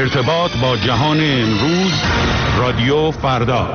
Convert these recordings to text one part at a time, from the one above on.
ارتباط با جهان امروز، رادیو فردا.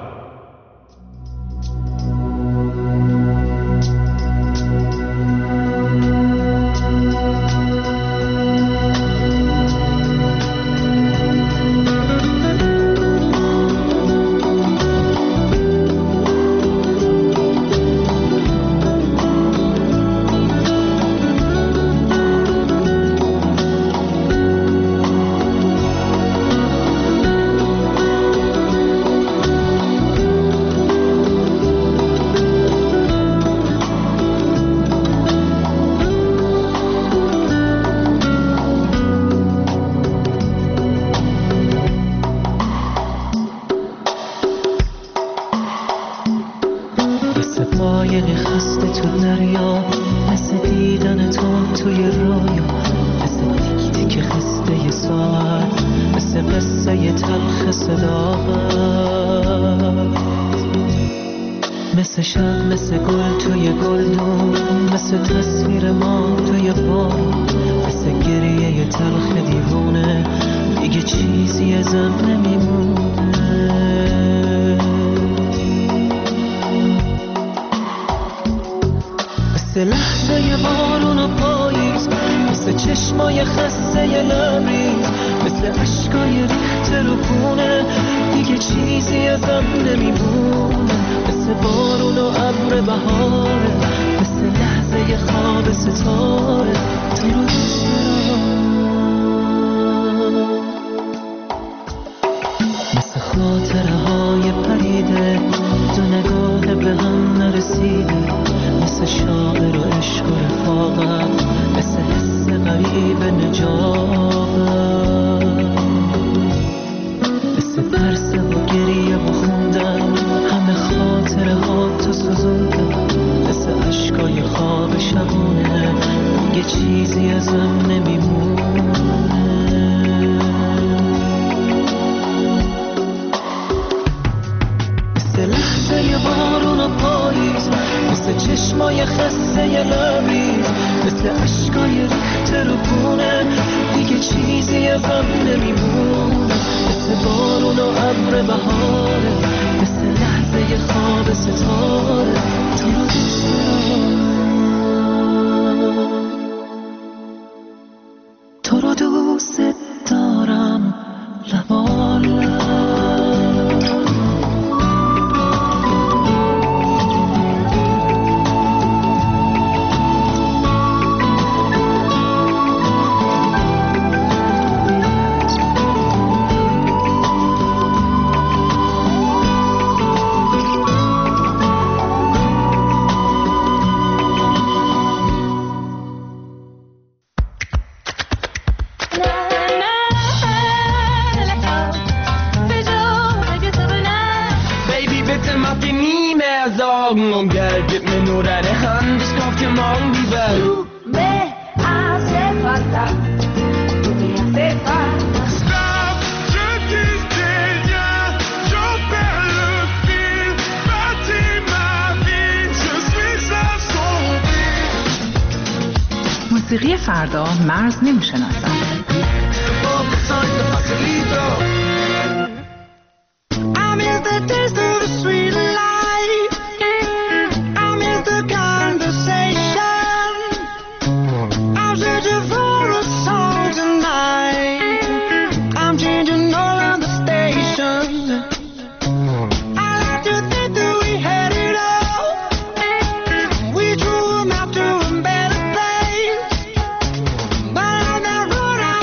موسیقی فردا مرز نمی‌شناسد. We drew them out to a better place, but on that road I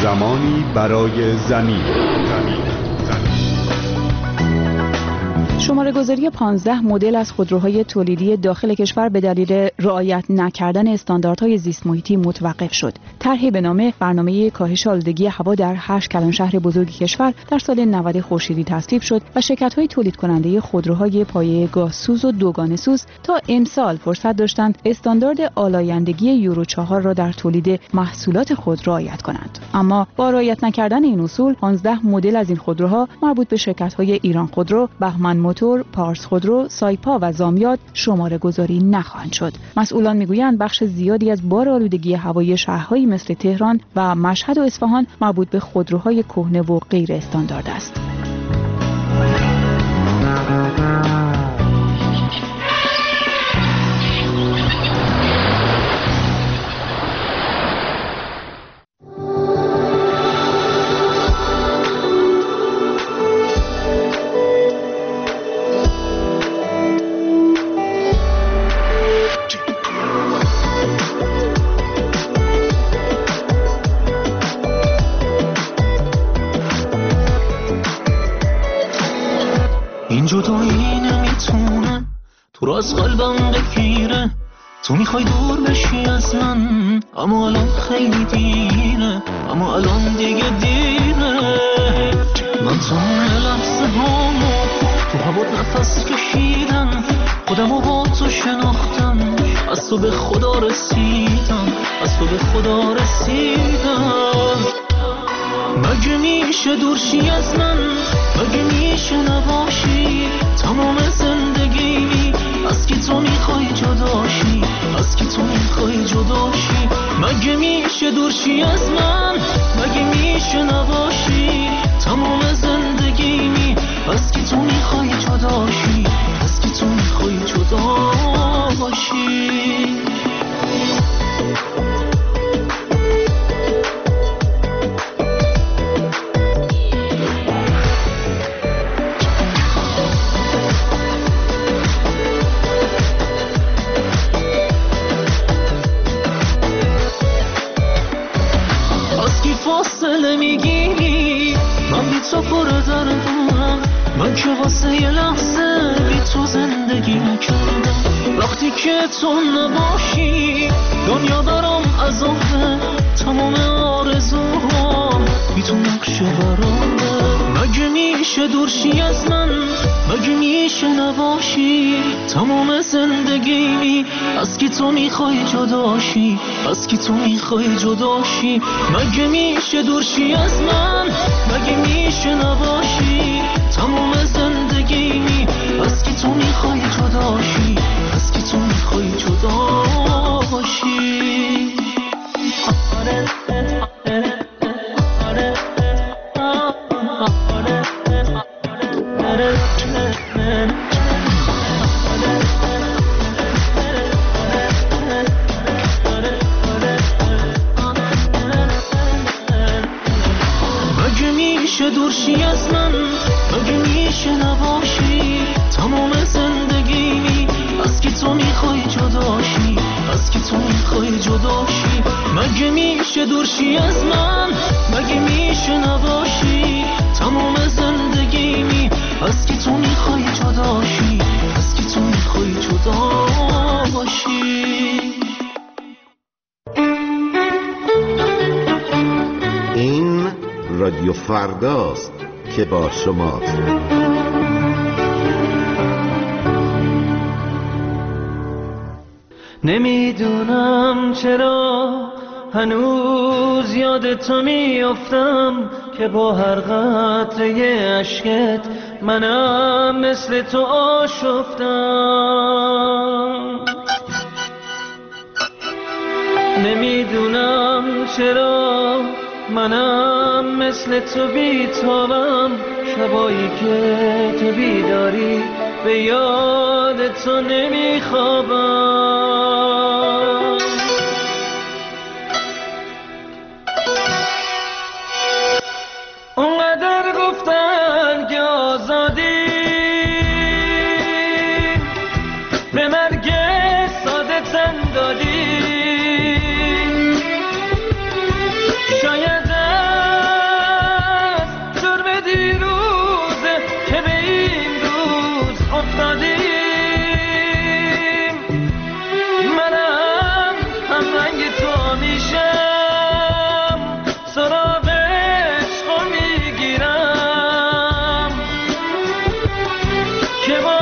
زمانی برای زمین. شماره گذاری 15 مدل از خودروهای تولیدی داخل کشور به دلیل رعایت نکردن استانداردهای زیست محیطی متوقف شد. طرحی به نام برنامه کاهش آلودگی هوا در 8 کلانشهر بزرگ کشور در سال 90 خورشیدی تصویب شد و شرکت‌های تولید کننده خودروهای پایه گازسوز و دوگانه سوز تا امسال فرصت داشتند استاندارد آلایندگی یورو 4 را در تولید محصولات خود رعایت کنند. اما با رعایت نکردن این اصول 15 مدل از این خودروها مربوط به شرکت‌های ایران خودرو، بهمن موتور، پارس خودرو، سایپا و زامیات شماره گذاری نخواهند شد. مسئولان میگویند بخش زیادی از بار آلودگی هوایی شهرهایی مثل تهران و مشهد و اصفهان مربوط به خودروهای کهنه و غیر استاندارد است. جدایی نمیتونه تو رو از قلبم بگیره، تو میخوای دور بشی از من، اما الان خیلی دیره، اما الان دیگه دیره. من تمام لحظه هامو تو هوا نفس کشیدم، خودمو با تو شناختم، از تو به خدا رسیدم، از تو به خدا رسیدم. مگه میشه دورشی از من، مگه میشه نباشی تمام زندگی، از کی تو میخوای جداشی، از کی تو میخوای جداشی. مگه میشه دورشی از من، مگه میشه نباشی تمام زندگی، از کی تو میخوای جداشی، از کی تو میخوای جداشی. فاصله میگیری، من بی تو پر دردم، من که واسه یه لحظه بی تو زندگی نکردم. وقتی که تو نباشی دنیا برام عذابه، تمام آرزوها بی تو نقشه برامه. مگه میشه دورشی از من، مگه میشه نباشی تمام زندگی، از کی تو میخوای جداشی، از کی تو میخوای جداشی. مگه میشه دورشی از من، مگه میشه نباشی تمام زندگی، از کی تو میخوای جداشی، از کی تو میخوای جداشی. دورشی از من، مگه میشه نباشی تمام زندگی، از کی تو میخوای جداشی، از کی تو میخوای جداشی. مگه میشه دورشی از من، مگه میشه نباشی تمام زندگی، از کی تو میخوای جداشی، از کی تو میخوای جداشی. این رادیو فرداست که با شماست. نمیدونم چرا هنوز یاد تو میافتم که با هر قطره اشکت منم مثل تو آشفتم. نمیدونم چرا منم مثل تو بیتابم، شبایی که تو بیداری به یاد تو نمیخوابم. اونقدر گفتن که آزادی به مرگ ساده تن دادی، شاید تو میشم سراغ عشق میگیرم که با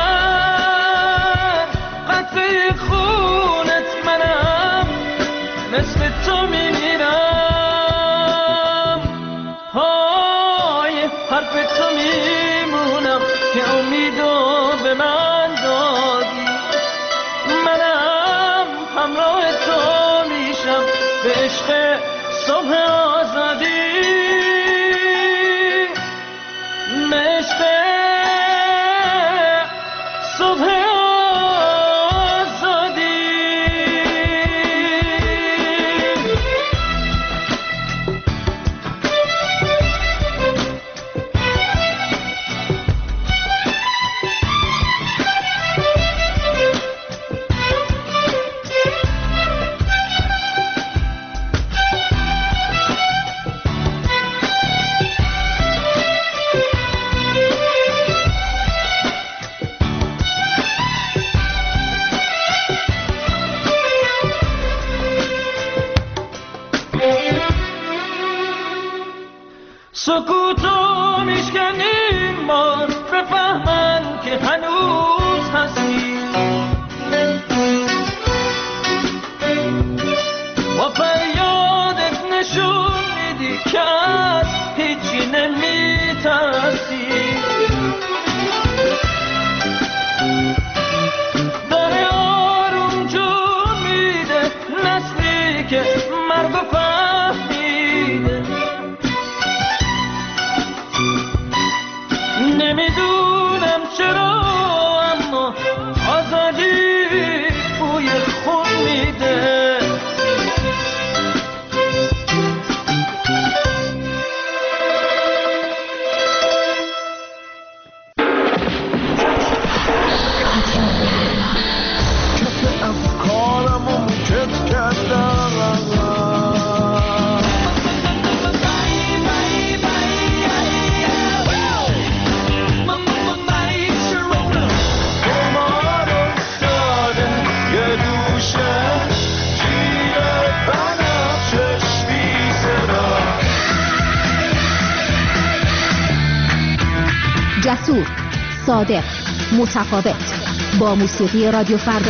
هر قطره خونت منم مثل تو میمیرم های حرف تو میمونم که امیدو به من دادی منم همراه تو میشم به عشق صبح آزادی به عشق صبح آزادی سکوتو میشکنیم باز بفهمن که هنوز هستی با فریادت نشون میدی که از هیچی نمیترسی داره آروم جون میده نسلی که مرگ و فهمیده نمیدونم چرا اما آزادی بوی خون میده جسور، صادق، متفاوت با موسیقی رادیو فردا.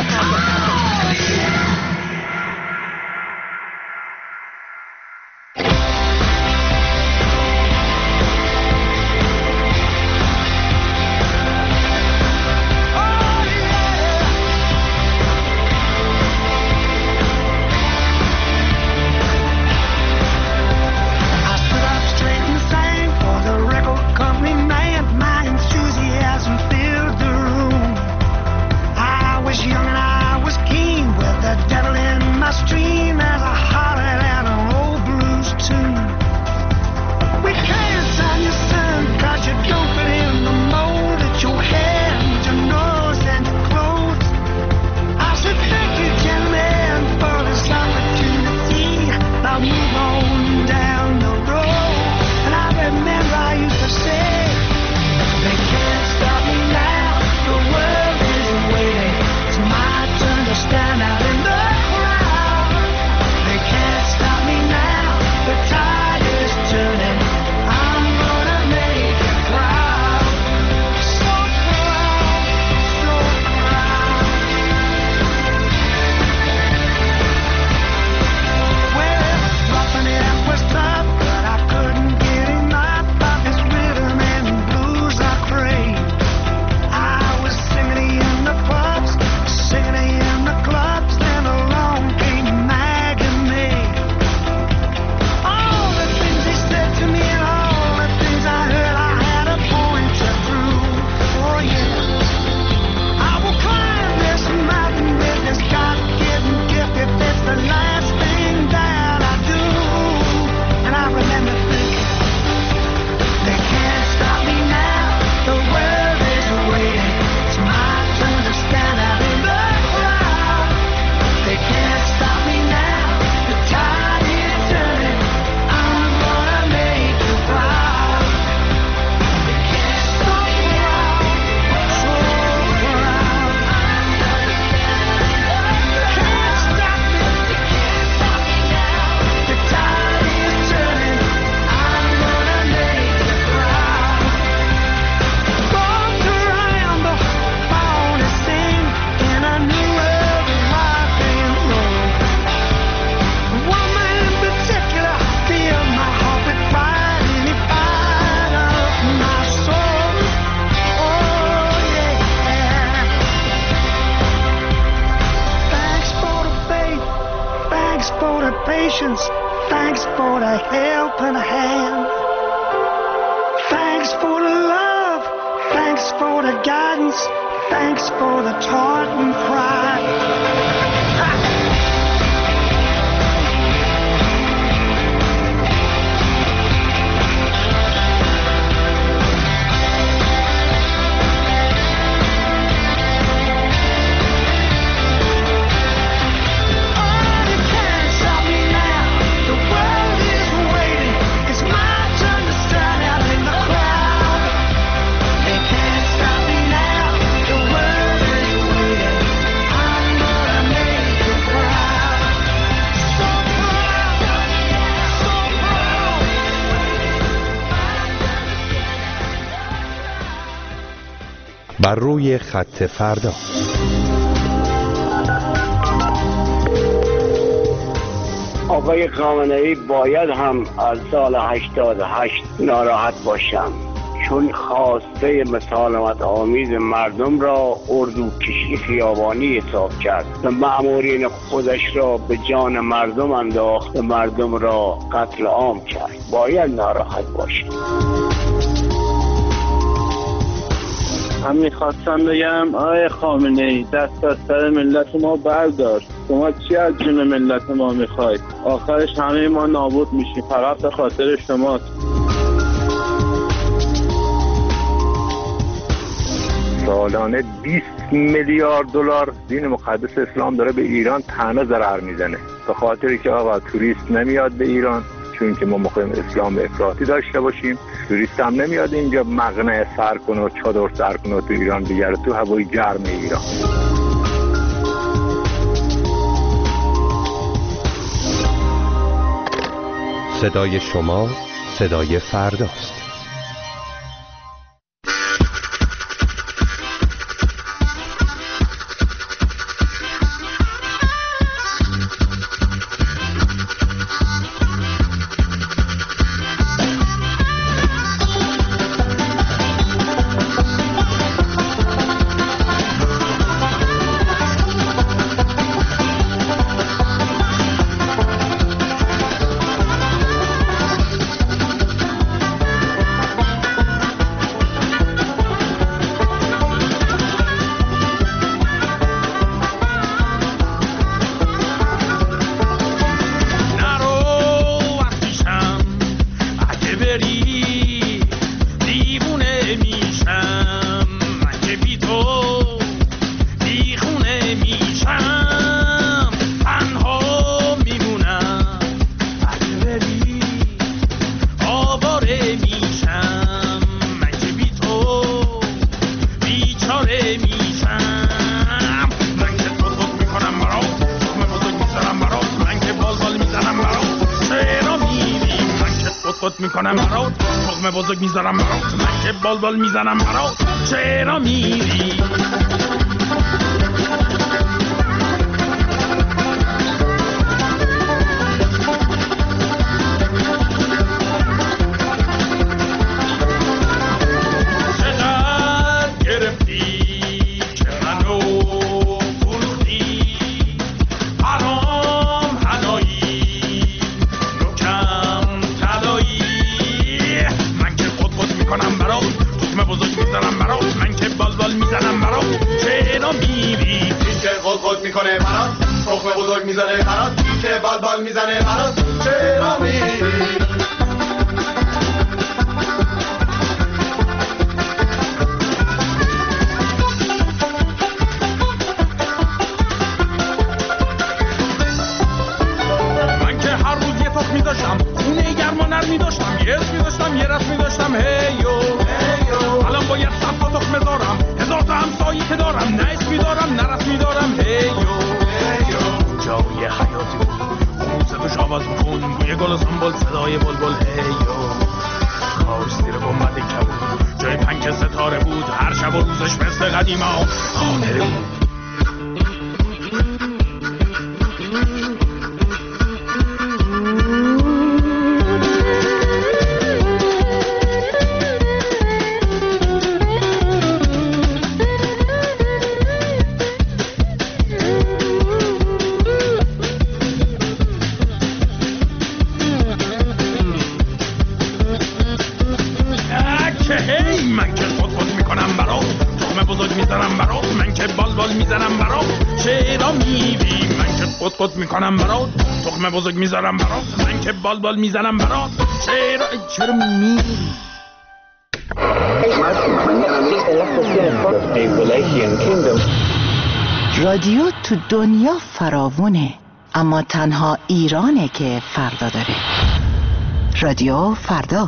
Young and I was politicians, thanks for the helping hand. Thanks for the love, thanks for the guidance, thanks for the Tartan pride. بر روی خط فردا. آقای خامنه‌ای باید هم از سال 88 ناراحت باشم، چون خواسته مسالمت آمیز مردم را اردوکشی خیابانی حساب کرد و مأمورین خودش را به جان مردم انداخت و مردم را قتل عام کرد. باید ناراحت باشم. من میخواستم بگم آقای خامنه‌ای دست از سر ملت ما بردار. شما چی از جون ملت ما میخواید؟ آخرش همه ما نابود میشیم، فقط به خاطر شماست. سالانه 20 میلیارد دلار دین مقدس اسلام داره به ایران تنها ضرر میزنه، به خاطری که آقا توریست نمیاد به ایران، چون که ما میخوایم اسلام افراطی داشته باشیم. توریست هم نمیاد اینجا مقنعه سر کنه و چادر سر کنه و تو ایران بگره، تو هوای گرم ایران. صدای شما صدای فرداست. بزرگ میذارم برات، من که بال میزنم برات، چرا میری؟ میکنه برات، تخم بزرگ میزنه برات، که بال میزنه برات، چرا میری؟ من که هر روز یه تخم میداشتم، خونه گرم و نرم میداشتم، یه اسم میداشتم، یه رسم میداشتم، هیو الان باید 100 تا تخم بذارم، 1000 تا همسایی که دارم، نه اسمی دارم نه رسمی دارم، هیو جای حیاتی بود، اون صدوش آواز میکن، بوی گل و سنبول، صدای بلبل، هیو خاک زیر گنبد کبود، جای پنک ستاره بود، هر شب و روزش مثل قدیما خانه بود. بال میزنم برات چرا میری من که قط میکنم برات تخم بزرگ میذارم برات من که بال میزنم برات چرا میری رادیو تو دنیا فراوونه اما تنها ایرانه که فردا داره. رادیو فردا.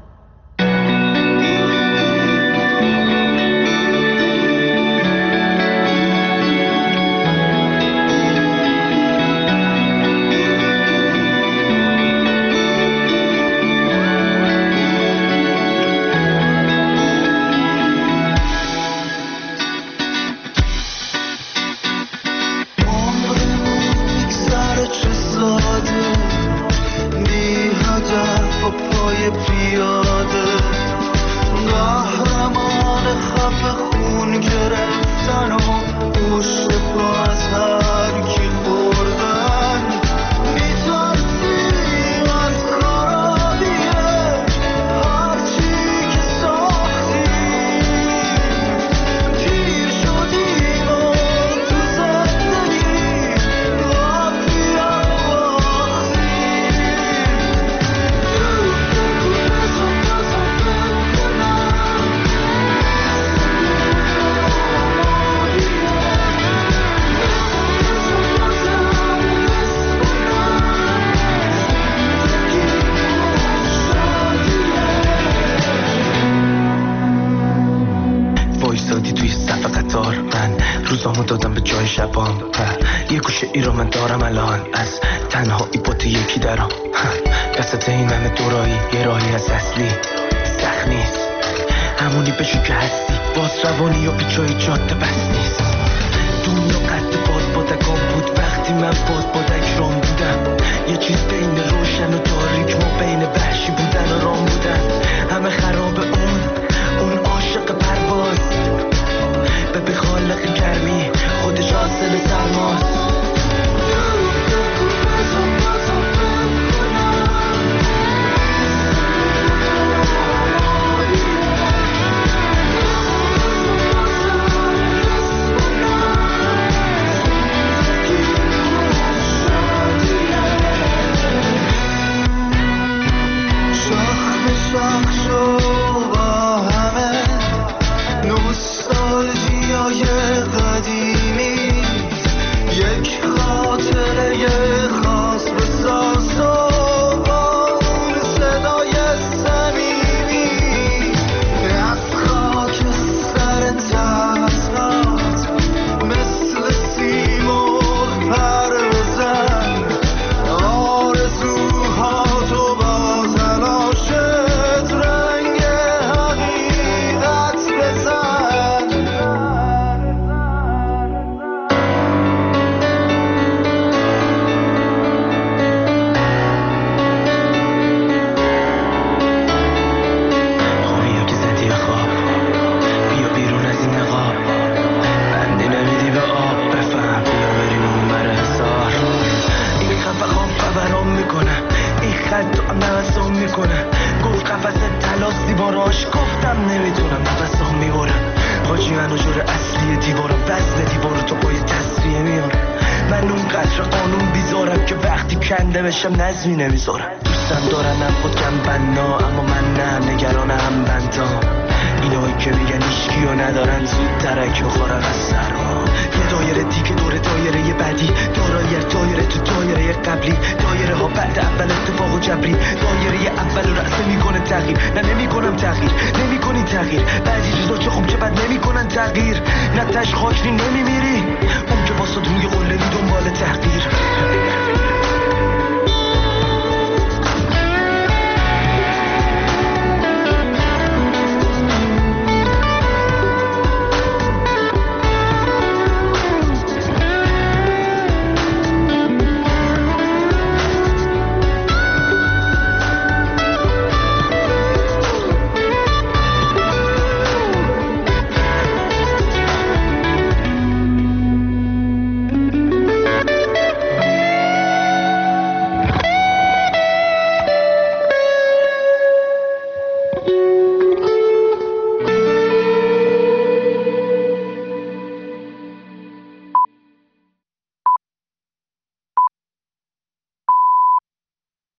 یه گوشه ای رو من دارم الان از تنهایی با تو یکی درام دستت این همه دورایی یه راهی از اصلی سخت نیست همونی بشو که هستی باز روانی و پیچای جاده بس نیست دنیا قد باز بادکان بود وقتی من باز بادک رام بودم یه چیز بین روشن و تاریک ما بین وحشی بودن و رام بودن همه خراب اون عاشق پرواز به خالق گرمی خودش حاصل سرماست نظمی نمیذارم دوستم دارنم خود کم بنا اما من نه نگران هم بندام اینایی که میگن هیچکی رو ندارن زود ترک بخورن از سرما یه دایره دیگه دور دایره یه بعدی دایره تو دایره قبلی دایره ها بعد اول اتفاق و جبری دایره اول رأسه میکنه تغییر نه نمیکنم تغییر نمیکنی تغییر بعضی چیزا چه خوب چه بد نمیکنن تغییر نه تش خاکری نمیمیری اون که واسه روی قله دنبال تغییر